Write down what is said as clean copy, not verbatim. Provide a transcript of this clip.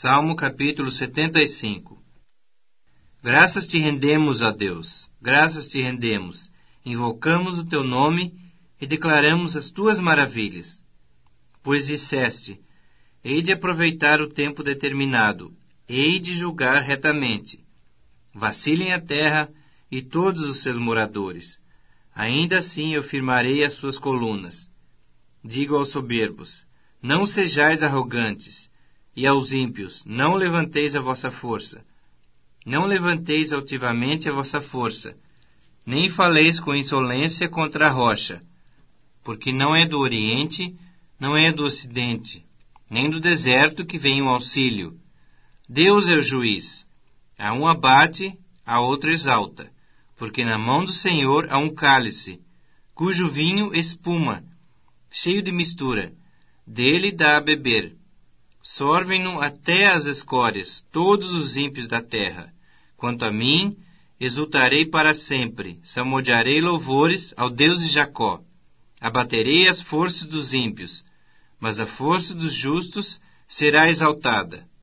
Salmo capítulo 75. Graças te rendemos, ó Deus, graças te rendemos. Invocamos o teu nome e declaramos as tuas maravilhas. Pois disseste, hei de aproveitar o tempo determinado, hei de julgar retamente. Vacilem a terra e todos os seus moradores. Ainda assim eu firmarei as suas colunas. Digo aos soberbos, não sejais arrogantes, e aos ímpios, não levanteis a vossa força. Não levanteis altivamente a vossa força, nem faleis com insolência contra a rocha, porque não é do Oriente, não é do Ocidente, nem do deserto que vem o auxílio. Deus é o juiz. A um abate, a outro exalta, porque na mão do Senhor há um cálice, cujo vinho espuma, cheio de mistura, dele dá a beber. Sorvem-no até as escórias, todos os ímpios da terra. Quanto a mim, exultarei para sempre, salmodiarei louvores ao Deus de Jacó. Abaterei as forças dos ímpios, mas a força dos justos será exaltada.